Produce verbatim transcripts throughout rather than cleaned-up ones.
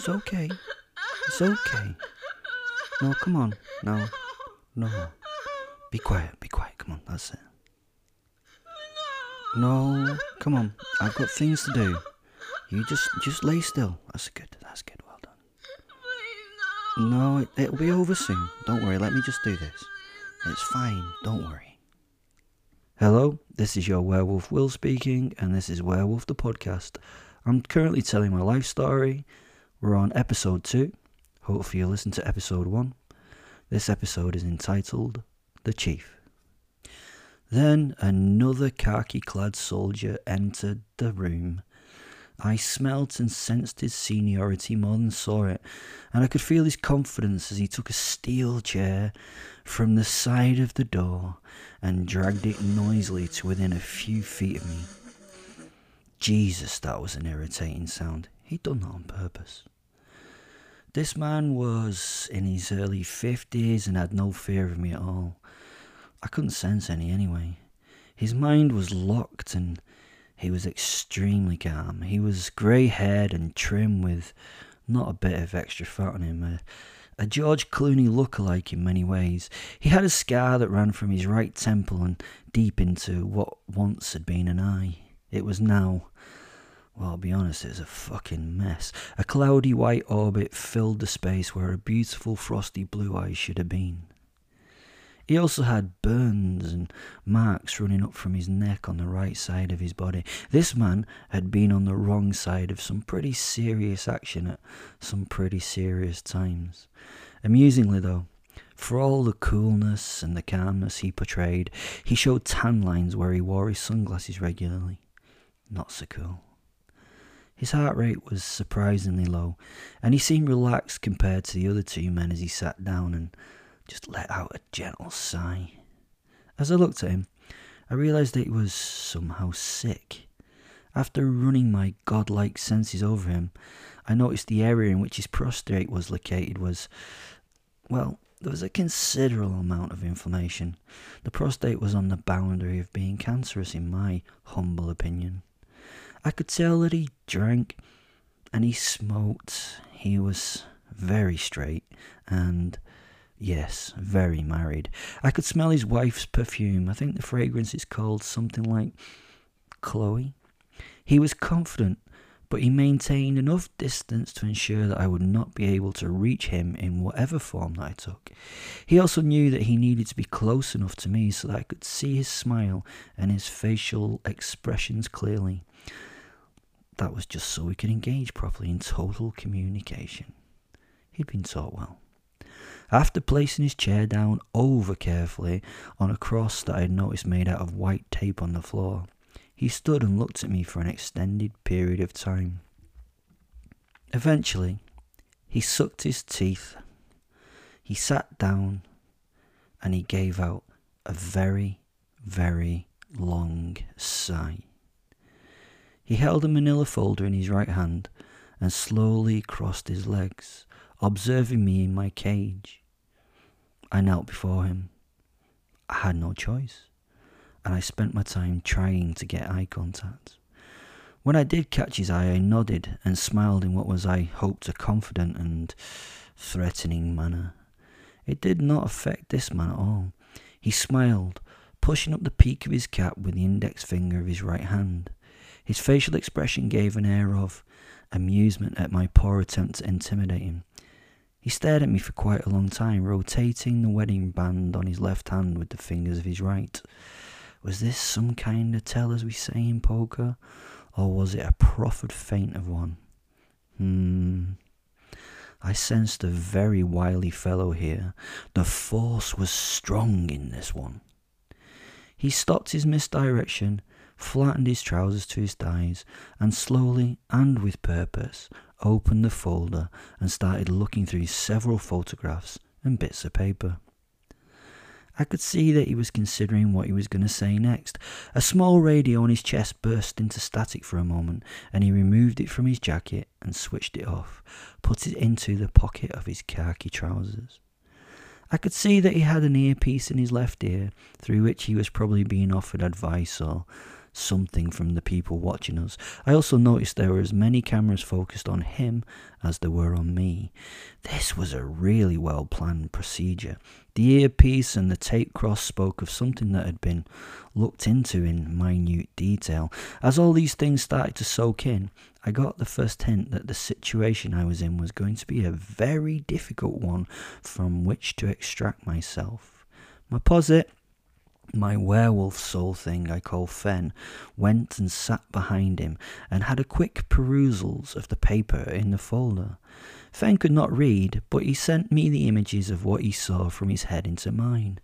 It's okay. It's okay. No, come on. No. No. Be quiet. Be quiet. Come on. That's it. No. Come on. I've got things to do. You just just lay still. That's good. That's good. Well done. No, it, it'll be over soon. Don't worry. Let me just do this. It's fine. Don't worry. Hello. This is your Werewolf Will speaking, and this is Werewolf the Podcast. I'm currently telling my life story. We're on episode two. Hopefully you'll listen to episode one. This episode is entitled The Chief. Then another khaki-clad soldier entered the room. I smelt and sensed his seniority more than saw it, and I could feel his confidence as he took a steel chair from the side of the door and dragged it noisily to within a few feet of me. Jesus, that was an irritating sound. He'd done that on purpose. This man was in his early fifties and had no fear of me at all. I couldn't sense any anyway. His mind was locked and he was extremely calm. He was grey-haired and trim with not a bit of extra fat on him. A, a George Clooney lookalike in many ways. He had a scar that ran from his right temple and deep into what once had been an eye. It was now, well, I'll be honest, it was a fucking mess. A cloudy white orbit filled the space where a beautiful frosty blue eye should have been. He also had burns and marks running up from his neck on the right side of his body. This man had been on the wrong side of some pretty serious action at some pretty serious times. Amusingly though, for all the coolness and the calmness he portrayed, he showed tan lines where he wore his sunglasses regularly. Not so cool. His heart rate was surprisingly low, and he seemed relaxed compared to the other two men as he sat down and just let out a gentle sigh. As I looked at him, I realised that he was somehow sick. After running my godlike senses over him, I noticed the area in which his prostate was located was, well, there was a considerable amount of inflammation. The prostate was on the boundary of being cancerous in my humble opinion. I could tell that he drank and he smoked. He was very straight and, yes, very married. I could smell his wife's perfume. I think the fragrance is called something like Chloe. He was confident, but he maintained enough distance to ensure that I would not be able to reach him in whatever form that I took. He also knew that he needed to be close enough to me so that I could see his smile and his facial expressions clearly. That was just so we could engage properly in total communication. He'd been taught well. After placing his chair down over carefully on a cross that I had noticed made out of white tape on the floor, he stood and looked at me for an extended period of time. Eventually, he sucked his teeth, he sat down, and he gave out a very, very long sigh. He held a manila folder in his right hand and slowly crossed his legs, observing me in my cage. I knelt before him. I had no choice, and I spent my time trying to get eye contact. When I did catch his eye, I nodded and smiled in what was, I hoped, a confident and threatening manner. It did not affect this man at all. He smiled, pushing up the peak of his cap with the index finger of his right hand. His facial expression gave an air of amusement at my poor attempt to intimidate him. He stared at me for quite a long time, rotating the wedding band on his left hand with the fingers of his right. Was this some kind of tell, as we say in poker, or was it a proffered feint of one? Hmm. I sensed a very wily fellow here. The force was strong in this one. He stopped his misdirection, flattened his trousers to his thighs, and slowly and with purpose opened the folder and started looking through several photographs and bits of paper. I could see that he was considering what he was going to say next. A small radio on his chest burst into static for a moment, and he removed it from his jacket and switched it off, put it into the pocket of his khaki trousers. I could see that he had an earpiece in his left ear, through which he was probably being offered advice or something from the people watching us. I also noticed there were as many cameras focused on him as there were on me. This was a really well planned procedure. The earpiece and the tape cross spoke of something that had been looked into in minute detail. As all these things started to soak in, I got the first hint that the situation I was in was going to be a very difficult one from which to extract myself. My posit, my werewolf soul thing I call Fen, went and sat behind him and had a quick perusals of the paper in the folder. Fen could not read, but he sent me the images of what he saw from his head into mine.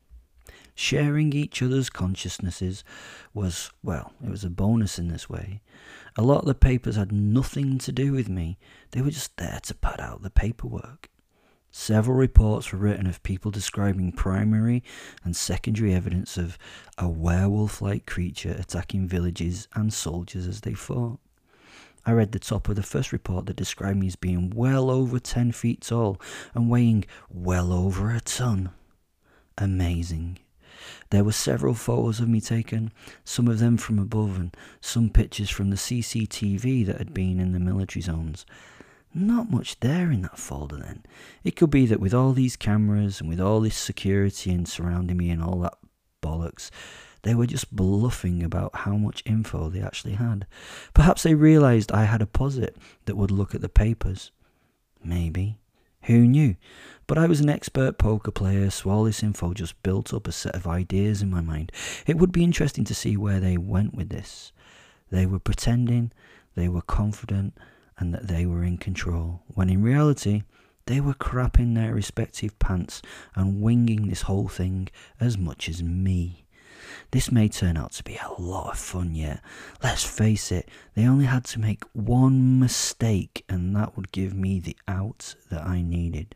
Sharing each other's consciousnesses was, well, it was a bonus in this way. A lot of the papers had nothing to do with me. They were just there to pad out the paperwork. Several reports were written of people describing primary and secondary evidence of a werewolf-like creature attacking villages and soldiers as they fought. I read the top of the first report that described me as being well over ten feet tall and weighing well over a ton. Amazing. There were several photos of me taken, some of them from above and some pictures from the C C T V that had been in the military zones. Not much there in that folder then. It could be that with all these cameras and with all this security and surrounding me and all that bollocks, they were just bluffing about how much info they actually had. Perhaps they realised I had a posit that would look at the papers. Maybe. Who knew? But I was an expert poker player, so all this info just built up a set of ideas in my mind. It would be interesting to see where they went with this. They were pretending, they were confident, and that they were in control, when in reality, they were crapping their respective pants and winging this whole thing as much as me. This may turn out to be a lot of fun yet. Let's face it, they only had to make one mistake and that would give me the out that I needed.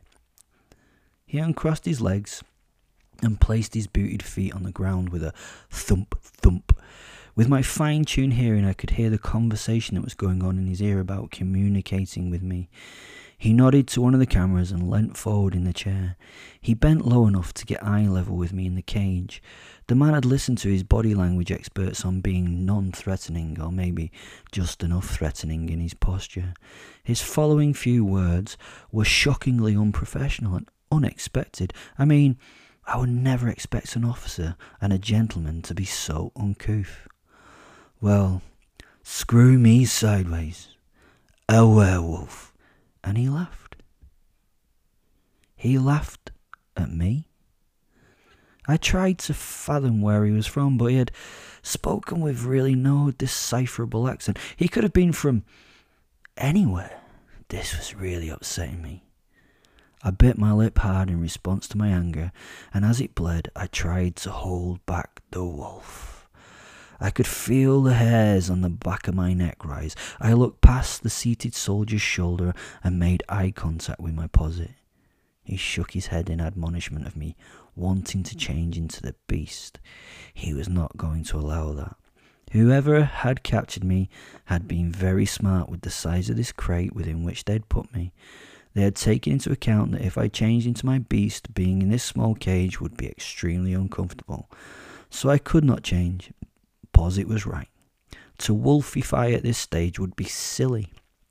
He uncrossed his legs and placed his booted feet on the ground with a thump thump. With my fine-tuned hearing, I could hear the conversation that was going on in his ear about communicating with me. He nodded to one of the cameras and leant forward in the chair. He bent low enough to get eye level with me in the cage. The man had listened to his body language experts on being non-threatening, or maybe just enough threatening in his posture. His following few words were shockingly unprofessional and unexpected. I mean, I would never expect an officer and a gentleman to be so uncouth. Well, screw me sideways. A werewolf. And he laughed. He laughed at me. I tried to fathom where he was from, but he had spoken with really no decipherable accent. He could have been from anywhere. This was really upsetting me. I bit my lip hard in response to my anger, and as it bled, I tried to hold back the wolf. I could feel the hairs on the back of my neck rise. I looked past the seated soldier's shoulder and made eye contact with my posit. He shook his head in admonishment of me, wanting to change into the beast. He was not going to allow that. Whoever had captured me had been very smart with the size of this crate within which they'd put me. They had taken into account that if I changed into my beast, being in this small cage would be extremely uncomfortable. So I could not change. Posit was right. To wolfify at this stage would be silly.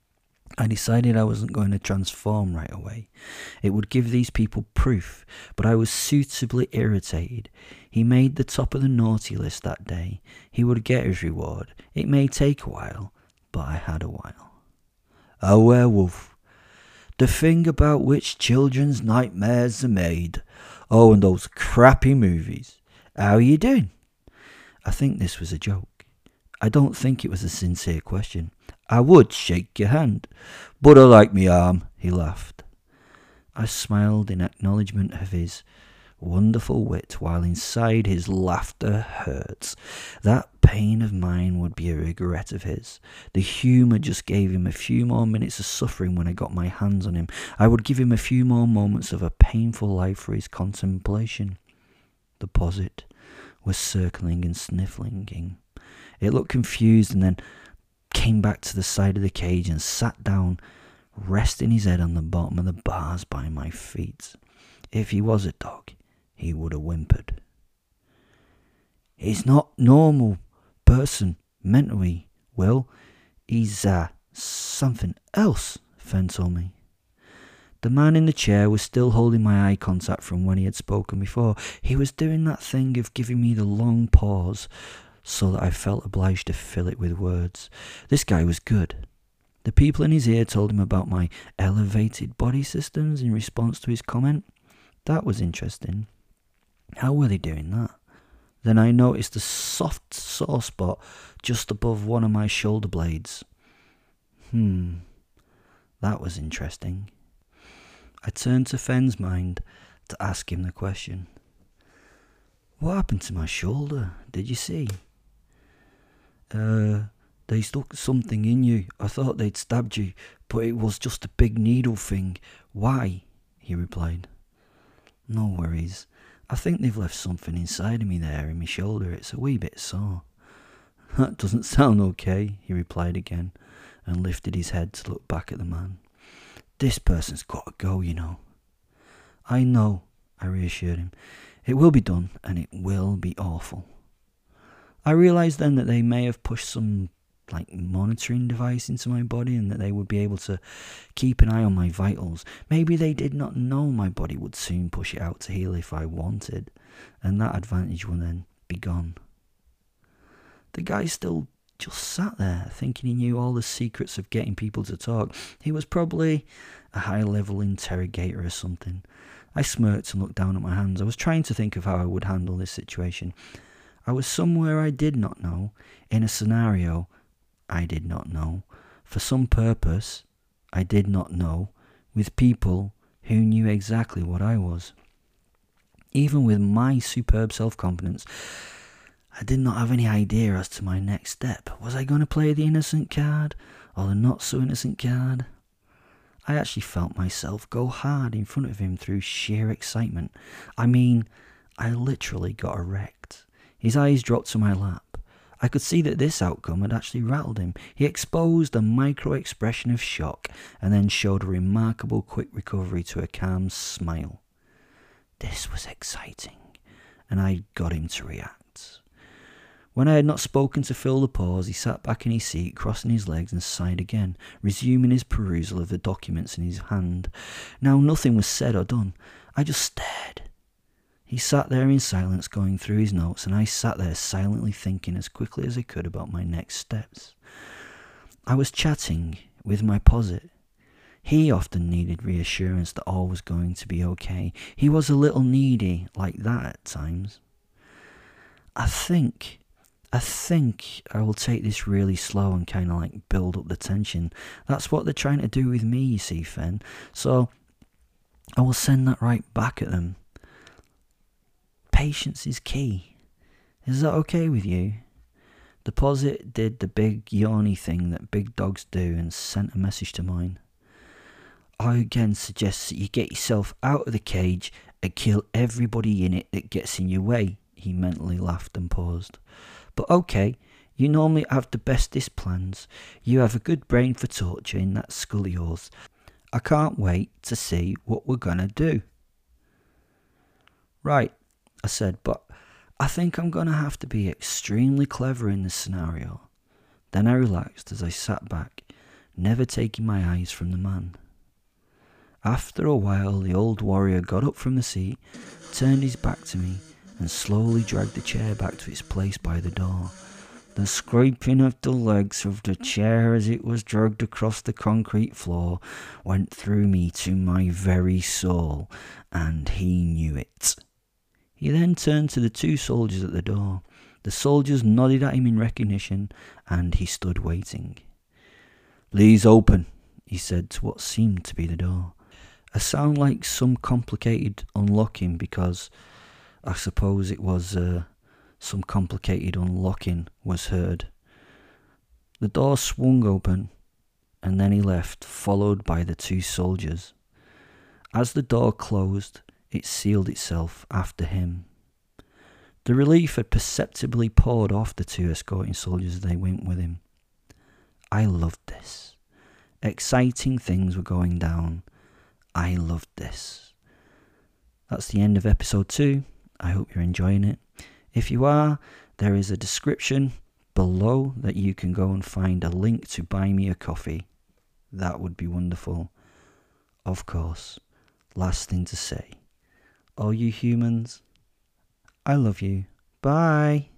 I decided I wasn't going to transform right away. It would give these people proof, but I was suitably irritated. He made the top of the naughty list that day. He would get his reward. It may take a while, but I had a while. A werewolf. The thing about which children's nightmares are made. Oh, and those crappy movies. How are you doing? I think this was a joke. I don't think it was a sincere question. I would shake your hand, but I like me arm, he laughed. I smiled in acknowledgement of his wonderful wit, while inside his laughter hurt. That pain of mine would be a regret of his. The humour just gave him a few more minutes of suffering when I got my hands on him. I would give him a few more moments of a painful life for his contemplation. The posit was circling and sniffling. It looked confused and then came back to the side of the cage and sat down, resting his head on the bottom of the bars by my feet. If he was a dog, he would have whimpered. It's not normal person mentally, Will. He's, uh, something else, Fen told me. The man in the chair was still holding my eye contact from when he had spoken before. He was doing that thing of giving me the long pause so that I felt obliged to fill it with words. This guy was good. The people in his ear told him about my elevated body systems in response to his comment. That was interesting. How were they doing that? Then I noticed a soft sore spot just above one of my shoulder blades. Hmm, that was interesting. I turned to Fen's mind to ask him the question. What happened to my shoulder? Did you see? Uh, they stuck something in you. I thought they'd stabbed you, but it was just a big needle thing. Why? He replied. No worries. I think they've left something inside of me there in my shoulder. It's a wee bit sore. That doesn't sound okay, he replied again, and lifted his head to look back at the man. This person's got to go, you know. I know, I reassured him. It will be done, and it will be awful. I realised then that they may have pushed some, like, monitoring device into my body and that they would be able to keep an eye on my vitals. Maybe they did not know my body would soon push it out to heal if I wanted, and that advantage would then be gone. The guy still just sat there, thinking he knew all the secrets of getting people to talk. He was probably a high-level interrogator or something. I smirked and looked down at my hands. I was trying to think of how I would handle this situation. I was somewhere I did not know, in a scenario I did not know, for some purpose I did not know, with people who knew exactly what I was. Even with my superb self-confidence, I did not have any idea as to my next step. Was I going to play the innocent card or the not-so-innocent card? I actually felt myself go hard in front of him through sheer excitement. I mean, I literally got erect. His eyes dropped to my lap. I could see that this outcome had actually rattled him. He exposed a micro-expression of shock and then showed a remarkable quick recovery to a calm smile. This was exciting, and I got him to react. When I had not spoken to fill the pause, he sat back in his seat, crossing his legs, and sighed again, resuming his perusal of the documents in his hand. Now nothing was said or done. I just stared. He sat there in silence, going through his notes, and I sat there silently thinking as quickly as I could about my next steps. I was chatting with my posit. He often needed reassurance that all was going to be okay. He was a little needy like that at times. I think... I think I will take this really slow and kind of like build up the tension. That's what they're trying to do with me, you see, Fen. So I will send that right back at them. Patience is key. Is that okay with you? The posit did the big yawny thing that big dogs do and sent a message to mine. I again suggest that you get yourself out of the cage and kill everybody in it that gets in your way. He mentally laughed and paused. But okay, you normally have the bestest plans. You have a good brain for torture in that skull of yours. I can't wait to see what we're gonna do. Right, I said, but I think I'm gonna have to be extremely clever in this scenario. Then I relaxed as I sat back, never taking my eyes from the man. After a while, the old warrior got up from the seat, turned his back to me, and slowly dragged the chair back to its place by the door. The scraping of the legs of the chair as it was dragged across the concrete floor went through me to my very soul, and he knew it. He then turned to the two soldiers at the door. The soldiers nodded at him in recognition, and he stood waiting. "Please open," he said to what seemed to be the door. A sound like some complicated unlocking, because I suppose it was uh, some complicated unlocking was heard. The door swung open, and then he left, followed by the two soldiers. As the door closed, it sealed itself after him. The relief had perceptibly poured off the two escorting soldiers as they went with him. I loved this. Exciting things were going down. I loved this. That's the end of episode two. I hope you're enjoying it. If you are, there is a description below that you can go and find a link to buy me a coffee. That would be wonderful. Of course, last thing to say, all you humans, I love you. Bye.